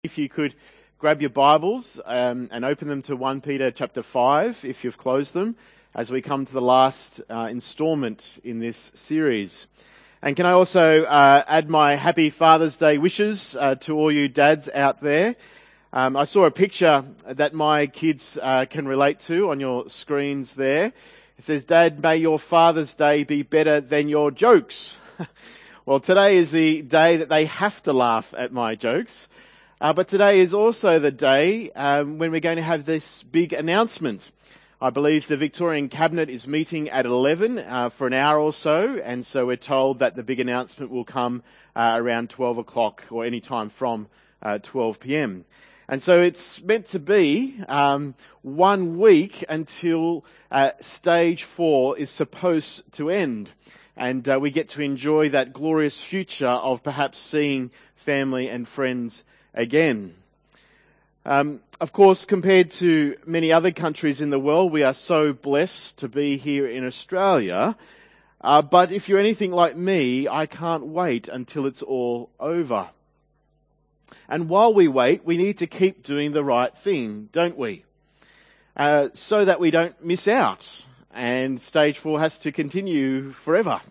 If you could grab your Bibles and open them to 1 Peter chapter 5, if you've closed them, as we come to the last instalment in this series. And can I also add my happy Father's Day wishes to all you dads out there. I saw a picture that my kids can relate to on your screens there. It says, "Dad, may your Father's Day be better than your jokes." Well, today is the day that they have to laugh at my jokes. But today is also the day when we're going to have this big announcement. I believe the Victorian Cabinet is meeting at 11 for an hour or so, and so we're told that the big announcement will come around 12 o'clock or any time from 12 p.m. And so it's meant to be 1 week until stage 4 is supposed to end. And we get to enjoy that glorious future of perhaps seeing family and friends again. Of course, compared to many other countries in the world, we are so blessed to be here in Australia. But if you're anything like me, I can't wait until it's all over. And while we wait, we need to keep doing the right thing, don't we? So that we don't miss out. And stage 4 has to continue forever.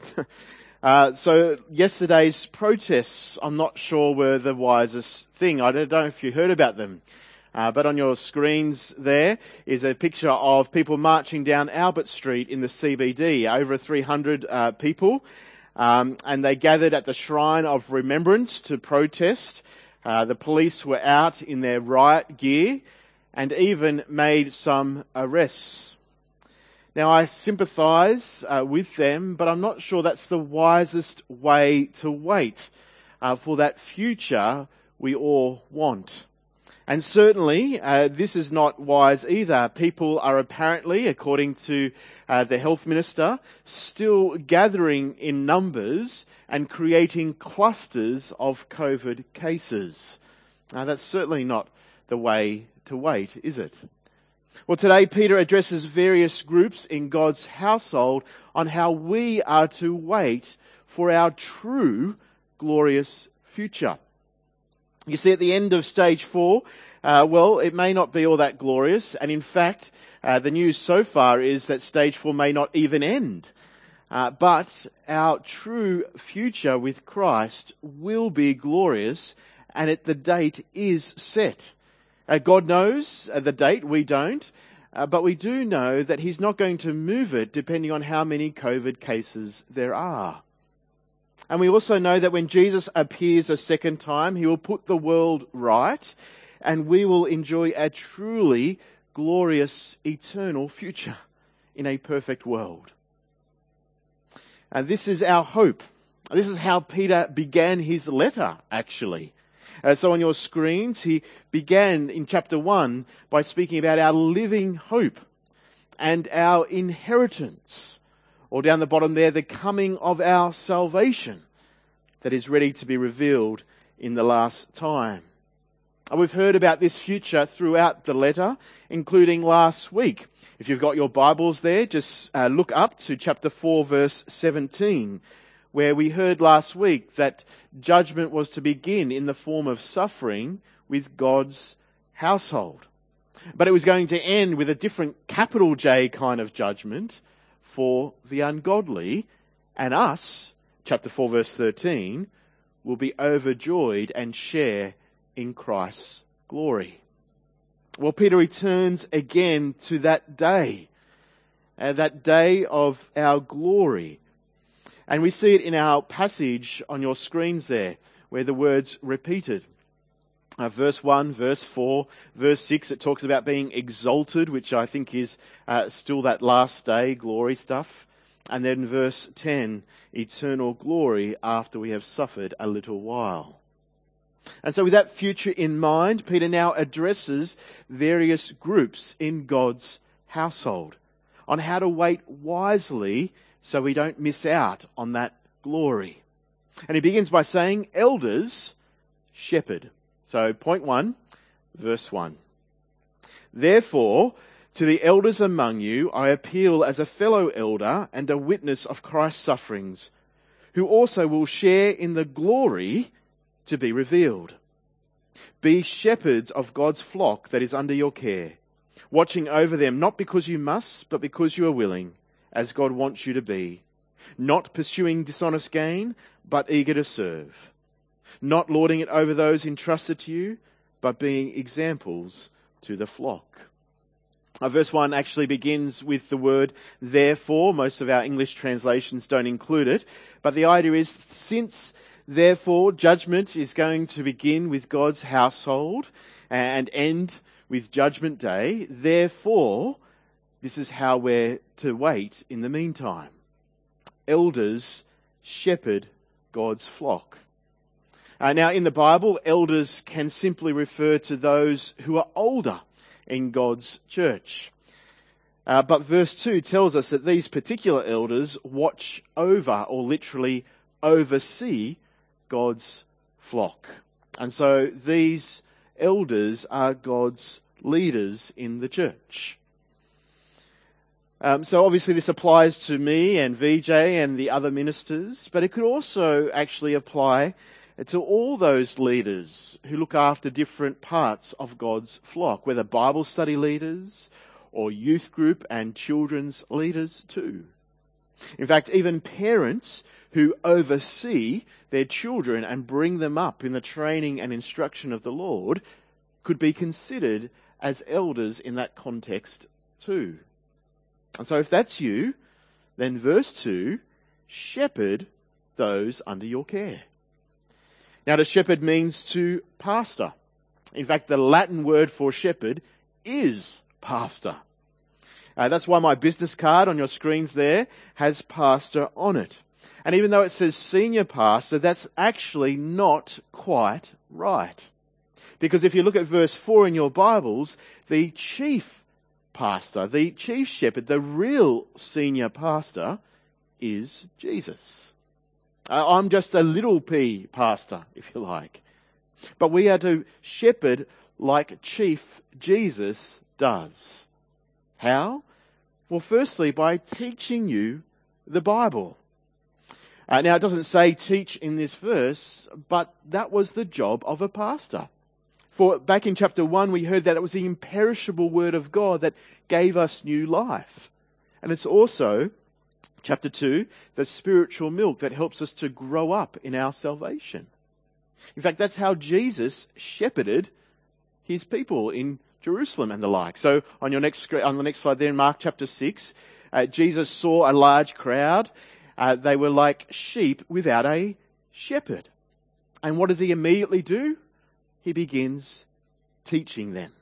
So yesterday's protests, I'm not sure were the wisest thing. I don't know if you heard about them. But on your screens there is a picture of people marching down Albert Street in the CBD, over 300 people. And they gathered at the Shrine of Remembrance to protest. The police were out in their riot gear and even made some arrests. Now, I sympathise with them, but I'm not sure that's the wisest way to wait for that future we all want. And certainly, this is not wise either. People are apparently, according to the health minister, still gathering in numbers and creating clusters of COVID cases. That's certainly not the way to wait, is it? Well, today Peter addresses various groups in God's household on how we are to wait for our true glorious future. You see, at the end of stage 4, it may not be all that glorious. And in fact, the news so far is that stage 4 may not even end. But our true future with Christ will be glorious, and the date is set. God knows the date, we don't, but we do know that He's not going to move it depending on how many COVID cases there are. And we also know that when Jesus appears a second time, He will put the world right, and we will enjoy a truly glorious eternal future in a perfect world. And this is our hope. This is how Peter began his letter, actually. So on your screens, he began in chapter 1 by speaking about our living hope and our inheritance. Or down the bottom there, the coming of our salvation that is ready to be revealed in the last time. And we've heard about this future throughout the letter, including last week. If you've got your Bibles there, just look up to chapter 4, verse 17. Where we heard last week that judgment was to begin in the form of suffering with God's household. But it was going to end with a different capital J kind of judgment for the ungodly. And us, chapter 4 verse 13, will be overjoyed and share in Christ's glory. Well, Peter returns again to that day of our glory. And we see it in our passage on your screens there, where the words repeated. Verse 1, verse 4, verse 6, it talks about being exalted, which I think is still that last day glory stuff. And then verse 10, eternal glory after we have suffered a little while. And so with that future in mind, Peter now addresses various groups in God's household on how to wait wisely so we don't miss out on that glory. And he begins by saying, elders, shepherd. So point 1, verse 1. Therefore, to the elders among you, I appeal as a fellow elder and a witness of Christ's sufferings, who also will share in the glory to be revealed. Be shepherds of God's flock that is under your care, watching over them not because you must, but because you are willing, as God wants you to be, not pursuing dishonest gain, but eager to serve, not lording it over those entrusted to you, but being examples to the flock. Verse 1 actually begins with the word therefore. Most of our English translations don't include it. But the idea is, since therefore judgment is going to begin with God's household and end with Judgment Day, therefore this is how we're to wait in the meantime. Elders shepherd God's flock. Now in the Bible, elders can simply refer to those who are older in God's church. But verse 2 tells us that these particular elders watch over, or literally oversee, God's flock. And so these elders are God's leaders in the church. So obviously this applies to me and VJ and the other ministers, but it could also actually apply to all those leaders who look after different parts of God's flock, whether Bible study leaders or youth group and children's leaders too. In fact, even parents who oversee their children and bring them up in the training and instruction of the Lord could be considered as elders in that context too. And so if that's you, then verse 2, shepherd those under your care. Now, to shepherd means to pastor. In fact, the Latin word for shepherd is pastor. That's why my business card on your screens there has pastor on it. And even though it says senior pastor, that's actually not quite right. Because if you look at verse 4 in your Bibles, the chief pastor, the chief shepherd, the real senior pastor is Jesus. I'm just a little p pastor, if you like. But we are to shepherd like Chief Jesus does. How? Well, firstly, by teaching you the Bible. Now, it doesn't say teach in this verse, but that was the job of a pastor. For back in chapter 1, we heard that it was the imperishable word of God that gave us new life. And it's also, chapter 2, the spiritual milk that helps us to grow up in our salvation. In fact, that's how Jesus shepherded his people in Jerusalem and the like. So on the next slide there in Mark chapter 6, Jesus saw a large crowd. They were like sheep without a shepherd. And what does he immediately do? He begins teaching them.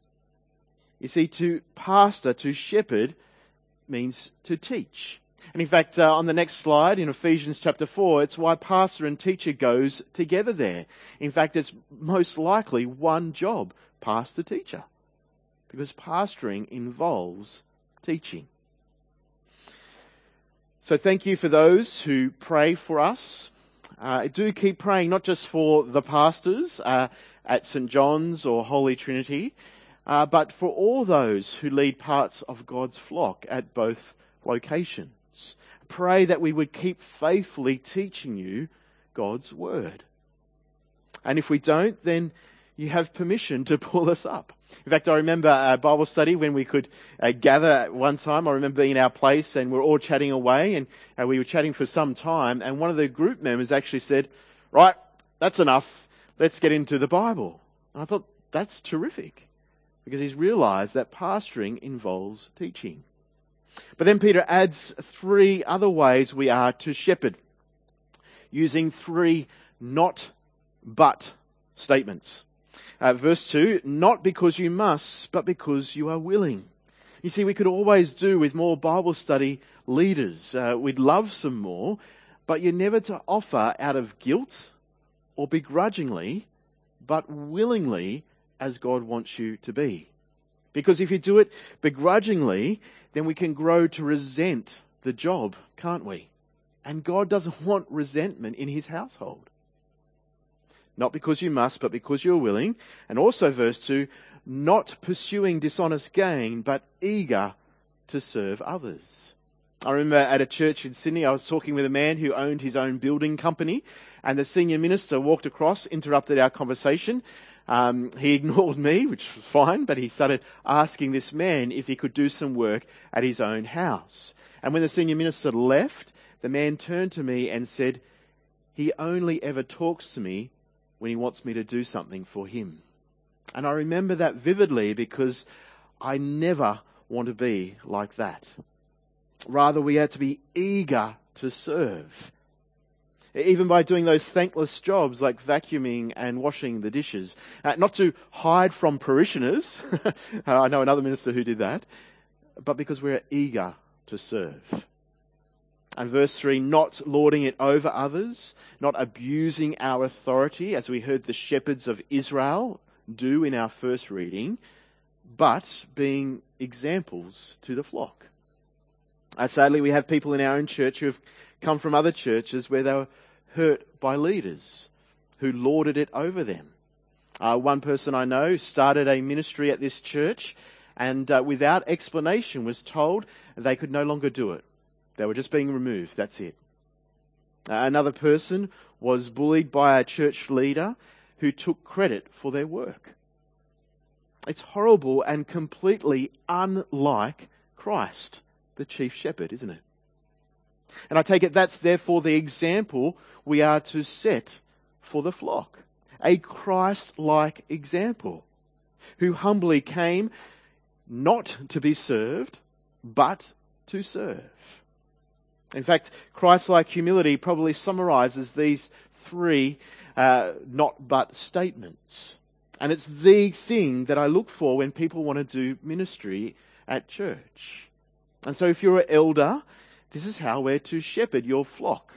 You see, to pastor, to shepherd, means to teach. And in fact, on the next slide in Ephesians chapter 4, it's why pastor and teacher goes together there. In fact, it's most likely one job, pastor-teacher. Because pastoring involves teaching. So thank you for those who pray for us. Do keep praying, not just for the pastors at St. John's or Holy Trinity, but for all those who lead parts of God's flock at both locations. Pray that we would keep faithfully teaching you God's word. And if we don't, then you have permission to pull us up. In fact, I remember a Bible study when we could gather at one time. I remember being in our place and we're all chatting away, and we were chatting for some time, and one of the group members actually said, right, that's enough. Let's get into the Bible. And I thought, that's terrific, because he's realised that pastoring involves teaching. But then Peter adds 3 other ways we are to shepherd, using 3 not but statements. Verse 2, not because you must, but because you are willing. You see, we could always do with more Bible study leaders. We'd love some more, but you're never to offer out of guilt or begrudgingly, but willingly, as God wants you to be. Because if you do it begrudgingly, then we can grow to resent the job, can't we? And God doesn't want resentment in his household. Not because you must, but because you're willing. And also verse 2, not pursuing dishonest gain, but eager to serve others. I remember at a church in Sydney, I was talking with a man who owned his own building company, and the senior minister walked across, interrupted our conversation, He ignored me, which was fine, but he started asking this man if he could do some work at his own house. And when the senior minister left, the man turned to me and said, "He only ever talks to me when he wants me to do something for him." And I remember that vividly because I never want to be like that. Rather, we are to be eager to serve. Even by doing those thankless jobs like vacuuming and washing the dishes. Not to hide from parishioners. I know another minister who did that. But because we're eager to serve. And verse 3, not lording it over others, not abusing our authority, as we heard the shepherds of Israel do in our first reading, but being examples to the flock. Sadly, we have people in our own church who have come from other churches where they were hurt by leaders who lorded it over them. One person I know started a ministry at this church and without explanation was told they could no longer do it. They were just being removed, that's it. Another person was bullied by a church leader who took credit for their work. It's horrible and completely unlike Christ, the chief shepherd, isn't it? And I take it that's therefore the example we are to set for the flock. A Christ-like example who humbly came not to be served, but to serve. In fact, Christ-like humility probably summarizes these three not but statements. And it's the thing that I look for when people want to do ministry at church. And so if you're an elder, this is how we're to shepherd your flock.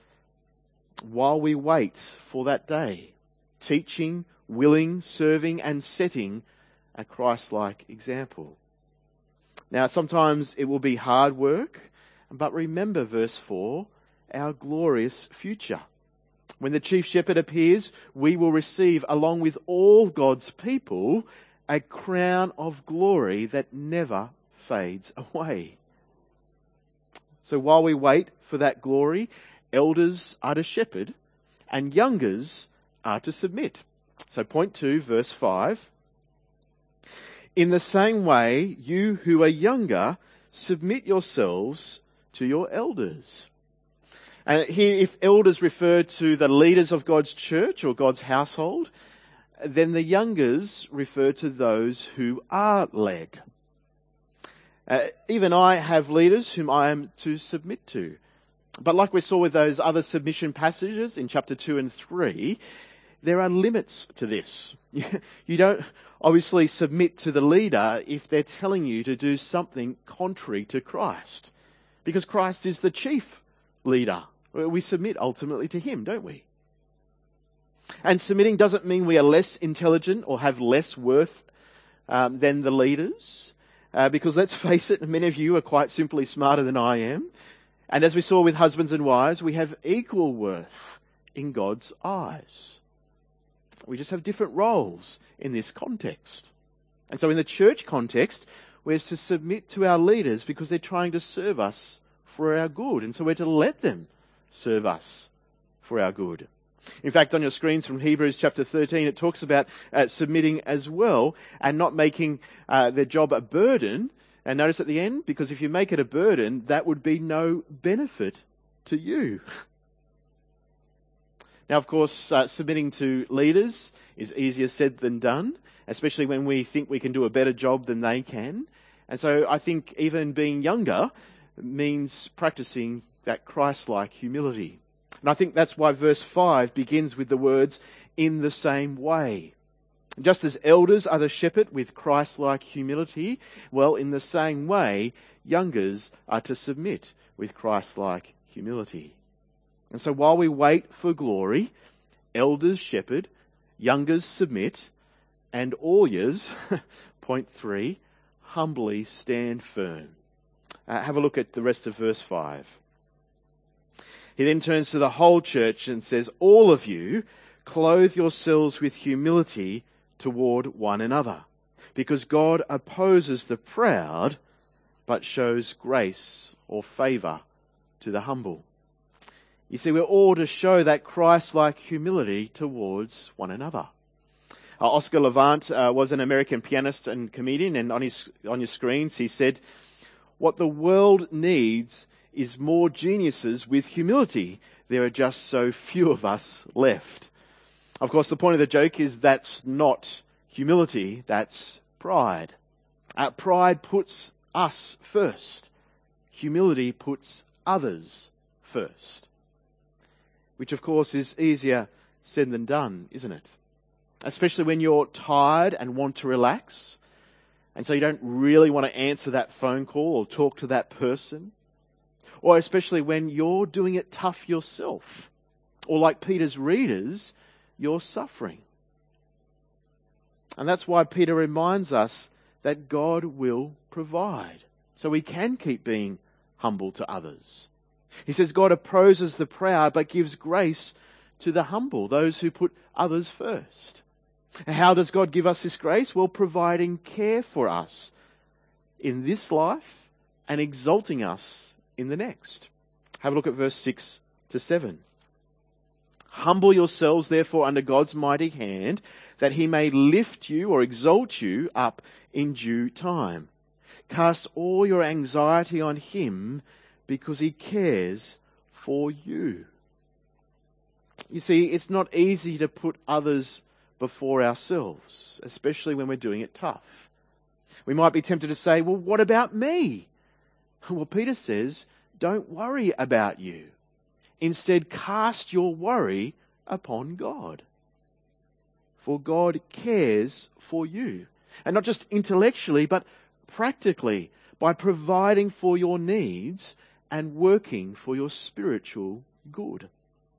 While we wait for that day, teaching, willing, serving and setting a Christ-like example. Now sometimes it will be hard work, but remember verse 4, our glorious future. When the chief shepherd appears, we will receive, along with all God's people, a crown of glory that never fades away. So while we wait for that glory, elders are to shepherd and youngers are to submit. So point 2, verse 5. In the same way, you who are younger, submit yourselves to your elders. And here, if elders refer to the leaders of God's church or God's household, then the youngers refer to those who are led. Even I have leaders whom I am to submit to. But like we saw with those other submission passages in chapter 2 and 3, there are limits to this. You don't obviously submit to the leader if they're telling you to do something contrary to Christ. Because Christ is the chief leader. We submit ultimately to him, don't we? And submitting doesn't mean we are less intelligent or have less worth than the leaders. Because let's face it, many of you are quite simply smarter than I am. And as we saw with husbands and wives, we have equal worth in God's eyes. We just have different roles in this context. And so in the church context, we're to submit to our leaders because they're trying to serve us for our good. And so we're to let them serve us for our good. In fact, on your screens from Hebrews chapter 13, it talks about submitting as well and not making their job a burden. And notice at the end, because if you make it a burden, that would be no benefit to you. Now, of course, submitting to leaders is easier said than done, especially when we think we can do a better job than they can. And so I think even being younger means practicing that Christ-like humility. And I think that's why verse 5 begins with the words, in the same way. Just as elders are to shepherd with Christ-like humility, well, in the same way, youngers are to submit with Christ-like humility. And so while we wait for glory, elders shepherd, youngers submit, and all years, point 3, humbly stand firm. Have a look at the rest of verse 5. He then turns to the whole church and says, all of you clothe yourselves with humility toward one another, because God opposes the proud, but shows grace or favour to the humble. You see, we're all to show that Christ-like humility towards one another. Oscar Levant was an American pianist and comedian, and on your screens he said, "What the world needs is more geniuses with humility. There are just so few of us left." Of course, the point of the joke is that's not humility, that's pride. Pride puts us first. Humility puts others first. Which, of course, is easier said than done, isn't it? Especially when you're tired and want to relax, and so you don't really want to answer that phone call or talk to that person. Or especially when you're doing it tough yourself. Or like Peter's readers, you're suffering. And that's why Peter reminds us that God will provide. So we can keep being humble to others. He says God opposes the proud but gives grace to the humble, those who put others first. How does God give us this grace? Well, providing care for us in this life and exalting us in the next. Have a look at verse 6 to 7. "Humble yourselves, therefore, under God's mighty hand, that he may lift you or exalt you up in due time. Cast all your anxiety on him because he cares for you." You see, it's not easy to put others before ourselves, especially when we're doing it tough. We might be tempted to say, "Well, what about me?" Well, Peter says, don't worry about you. Instead, cast your worry upon God. For God cares for you. And not just intellectually, but practically, by providing for your needs and working for your spiritual good.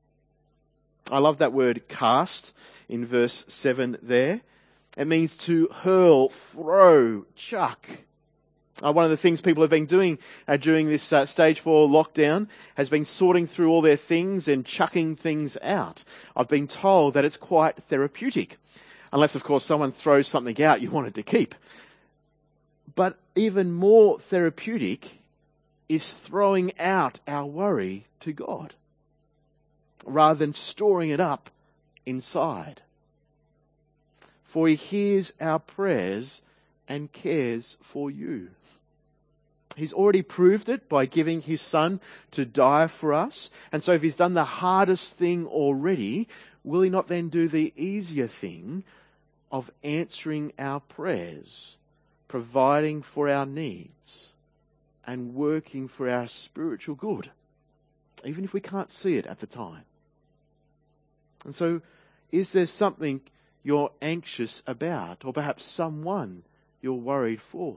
I love that word cast in verse 7 there. It means to hurl, throw, chuck. One of the things people have been doing during this stage 4 lockdown has been sorting through all their things and chucking things out. I've been told that it's quite therapeutic. Unless, of course, someone throws something out you wanted to keep. But even more therapeutic is throwing out our worry to God, rather than storing it up inside. For he hears our prayers and cares for you. He's already proved it by giving his Son to die for us. And so if he's done the hardest thing already, will he not then do the easier thing of answering our prayers, providing for our needs, and working for our spiritual good, even if we can't see it at the time? And so, is there something you're anxious about, or perhaps someone you're worried for?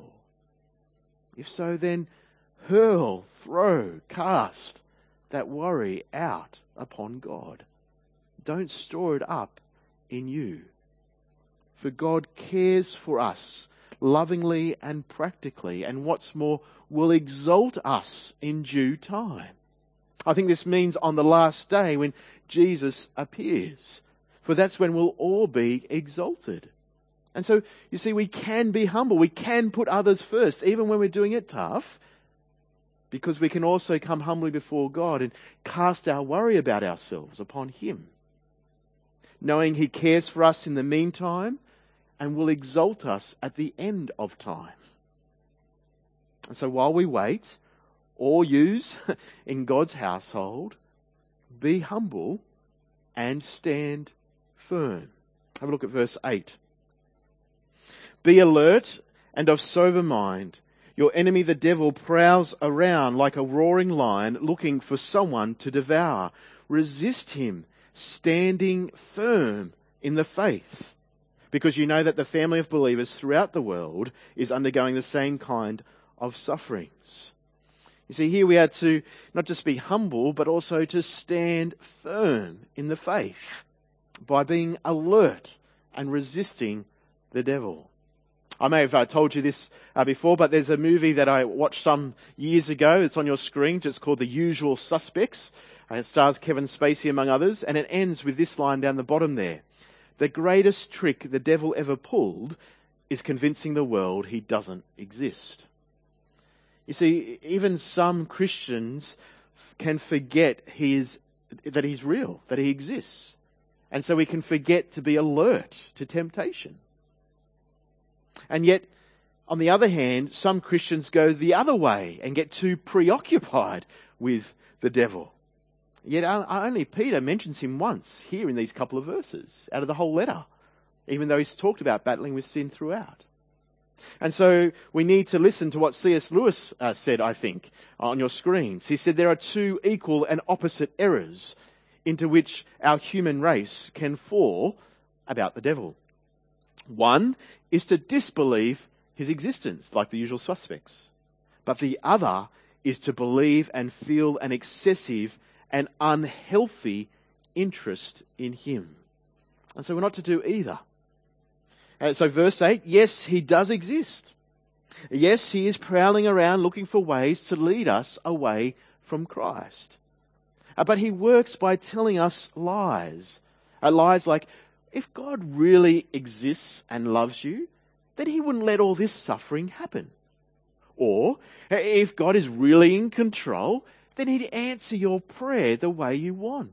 If so, then hurl, throw, cast that worry out upon God. Don't store it up in you. For God cares for us lovingly and practically, and what's more, will exalt us in due time. I think this means on the last day when Jesus appears, for that's when we'll all be exalted. And so, you see, we can be humble. We can put others first, even when we're doing it tough, because we can also come humbly before God and cast our worry about ourselves upon him, knowing he cares for us in the meantime and will exalt us at the end of time. And so while we wait, or use in God's household, be humble and stand firm. Have a look at verse 8. "Be alert and of sober mind. Your enemy the devil prowls around like a roaring lion looking for someone to devour. Resist him, standing firm in the faith, because you know that the family of believers throughout the world is undergoing the same kind of sufferings." You see, here we are to not just be humble, but also to stand firm in the faith by being alert and resisting the devil. I may have told you this before, but there's a movie that I watched some years ago. It's on your screen. It's called The Usual Suspects. It stars Kevin Spacey, among others, and it ends with this line down the bottom there. "The greatest trick the devil ever pulled is convincing the world he doesn't exist." You see, even some Christians can forget that he's real, that he exists. And so we can forget to be alert to temptation. And yet, on the other hand, some Christians go the other way and get too preoccupied with the devil. Yet only Peter mentions him once here in these couple of verses out of the whole letter, even though he's talked about battling with sin throughout. And so we need to listen to what C.S. Lewis said, I think, on your screens. He said there are two equal and opposite errors into which our human race can fall about the devil. One is to disbelieve his existence, like the usual suspects. But the other is to believe and feel an excessive and unhealthy interest in him. And so we're not to do either. So verse 8, yes, he does exist. Yes, he is prowling around looking for ways to lead us away from Christ. But he works by telling us lies. Lies like, if God really exists and loves you, then he wouldn't let all this suffering happen. Or, if God is really in control, then he'd answer your prayer the way you want.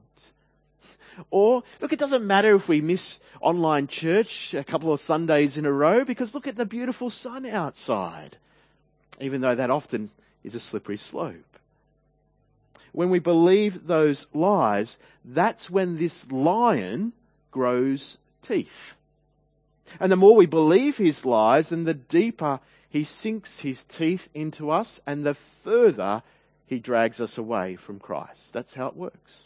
Or, look, it doesn't matter if we miss online church a couple of Sundays in a row, because look at the beautiful sun outside, even though that often is a slippery slope. When we believe those lies, that's when this lion grows teeth. And the more we believe his lies, then the deeper he sinks his teeth into us, and the further he drags us away from Christ. That's how it works.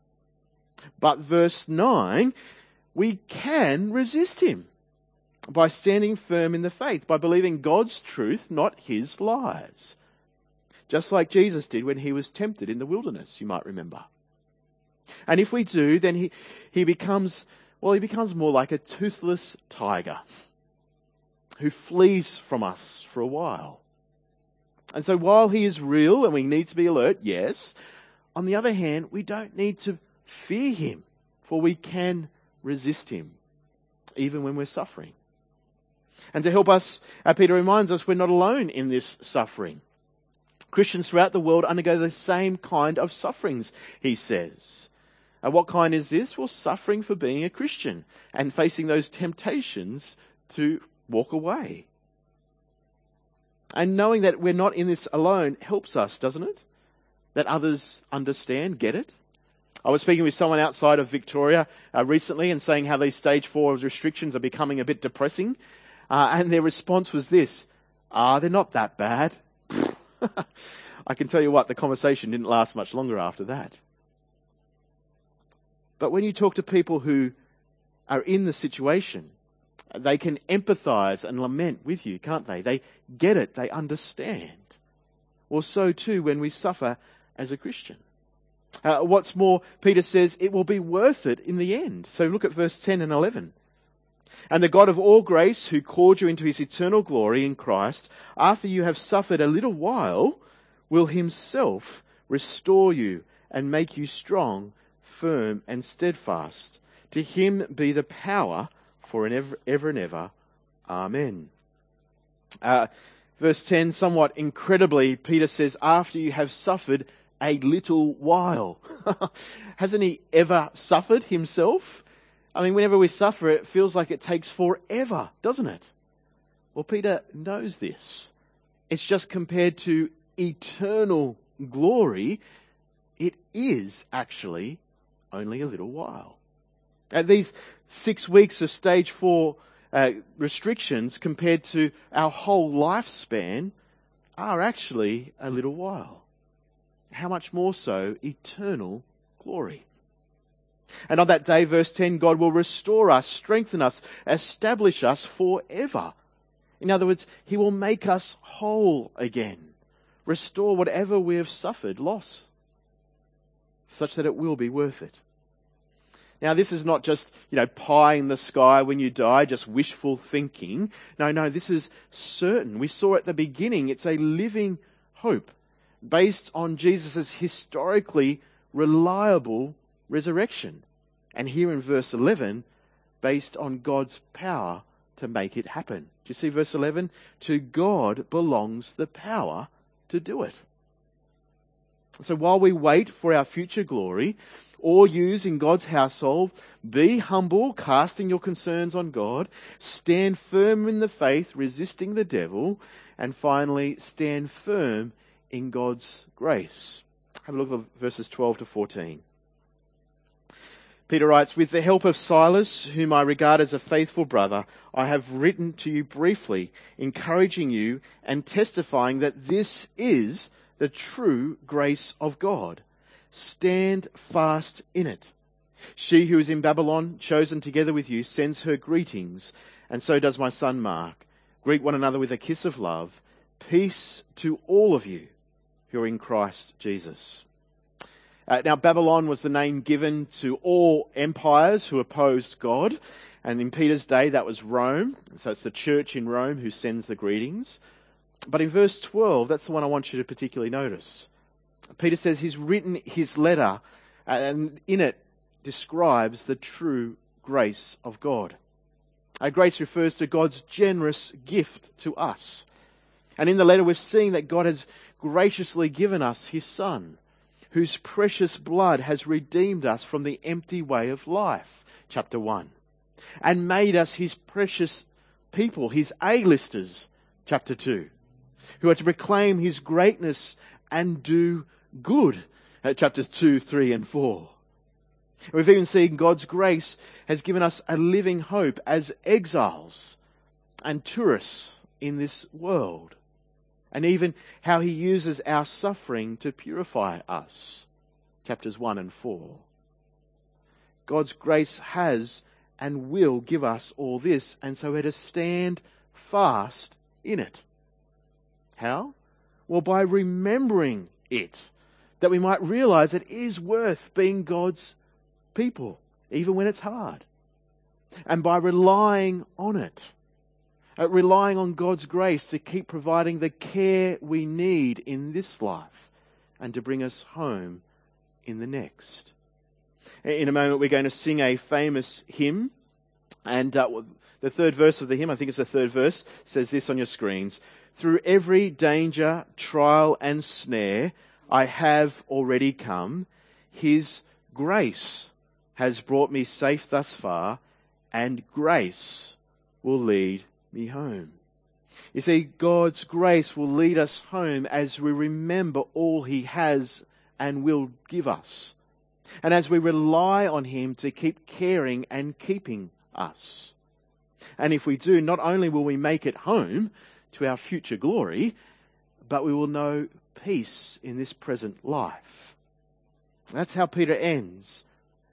But verse 9, we can resist him by standing firm in the faith, by believing God's truth, not his lies. Just like Jesus did when he was tempted in the wilderness, you might remember. And if we do, then he becomes more like a toothless tiger who flees from us for a while. And so while he is real and we need to be alert, yes, on the other hand, we don't need to fear him, for we can resist him, even when we're suffering. And to help us, Peter reminds us we're not alone in this suffering. Christians throughout the world undergo the same kind of sufferings, he says. What kind is this? Well, suffering for being a Christian and facing those temptations to walk away. And knowing that we're not in this alone helps us, doesn't it? That others understand, get it? I was speaking with someone outside of Victoria recently and saying how these stage 4 restrictions are becoming a bit depressing. And their response was this, they're not that bad. I can tell you what, the conversation didn't last much longer after that. But when you talk to people who are in the situation, they can empathise and lament with you, can't they? They get it, they understand. Well, so too when we suffer as a Christian. What's more, Peter says it will be worth it in the end. So look at verse 10 and 11. And the God of all grace, who called you into his eternal glory in Christ, after you have suffered a little while, will himself restore you and make you strong, firm and steadfast. To him be the power for ever and ever. Amen. Verse 10, somewhat incredibly, Peter says, after you have suffered a little while. Hasn't he ever suffered himself? I mean, whenever we suffer, it feels like it takes forever, doesn't it? Well, Peter knows this. It's just compared to eternal glory, it is actually only a little while. These 6 weeks of stage 4 restrictions compared to our whole lifespan are actually a little while. How much more so eternal glory. And on that day, verse 10, God will restore us, strengthen us, establish us forever. In other words, he will make us whole again, restore whatever we have suffered, loss, such that it will be worth it. Now, this is not just, pie in the sky when you die, just wishful thinking. No, this is certain. We saw at the beginning, it's a living hope based on Jesus' historically reliable resurrection. And here in verse 11, based on God's power to make it happen. Do you see verse 11? To God belongs the power to do it. So while we wait for our future glory, or use in God's household, be humble, casting your concerns on God, stand firm in the faith, resisting the devil, and finally stand firm in God's grace. Have a look at verses 12 to 14. Peter writes, with the help of Silas, whom I regard as a faithful brother, I have written to you briefly, encouraging you and testifying that this is the true grace of God. Stand fast in it. She who is in Babylon, chosen together with you, sends her greetings, and so does my son Mark. Greet one another with a kiss of love. Peace to all of you who are in Christ Jesus. Now, Babylon was the name given to all empires who opposed God. And in Peter's day, that was Rome. So it's the church in Rome who sends the greetings. But in verse 12, that's the one I want you to particularly notice. Peter says he's written his letter, and in it describes the true grace of God. Grace refers to God's generous gift to us. And in the letter, we've seen that God has graciously given us his Son, whose precious blood has redeemed us from the empty way of life, chapter 1, and made us his precious people, his A-listers, chapter 2, who are to proclaim his greatness and do good, chapters 2, 3 and 4. We've even seen God's grace has given us a living hope as exiles and tourists in this world, and even how he uses our suffering to purify us, chapters 1 and 4. God's grace has and will give us all this, and so we're to stand fast in it. How? Well, by remembering it, that we might realize it is worth being God's people, even when it's hard. And by relying on it, relying on God's grace to keep providing the care we need in this life and to bring us home in the next. In a moment, we're going to sing a famous hymn. And the third verse of the hymn, I think it's the third verse, says this on your screens. Through every danger, trial and snare, I have already come. His grace has brought me safe thus far, and grace will lead me home. You see, God's grace will lead us home as we remember all he has and will give us, and as we rely on him to keep caring and keeping us. And if we do, not only will we make it home to our future glory, but we will know peace in this present life. That's how Peter ends.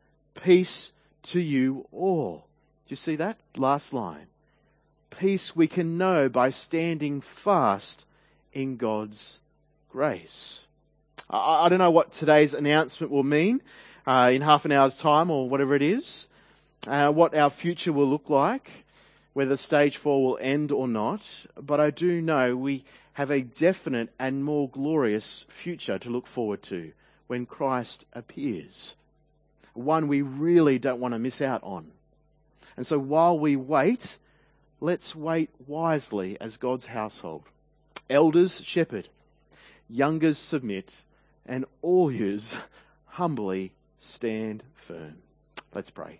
Peace to you all. Do you see that? Last line. Peace we can know by standing fast in God's grace. I don't know what today's announcement will mean in half an hour's time or whatever it is, what our future will look like, whether stage 4 will end or not, but I do know we have a definite and more glorious future to look forward to when Christ appears. One we really don't want to miss out on. And so while we wait, let's wait wisely as God's household. Elders shepherd, youngers submit, and all yous humbly stand firm. Let's pray.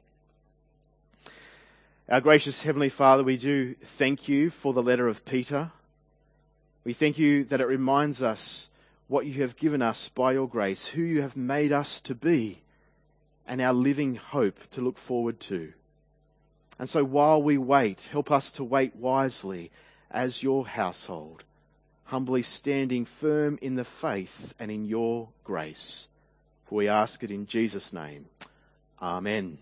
Our gracious Heavenly Father, we do thank you for the letter of Peter. We thank you that it reminds us what you have given us by your grace, who you have made us to be, and our living hope to look forward to. And so while we wait, help us to wait wisely as your household, humbly standing firm in the faith and in your grace. For we ask it in Jesus' name. Amen.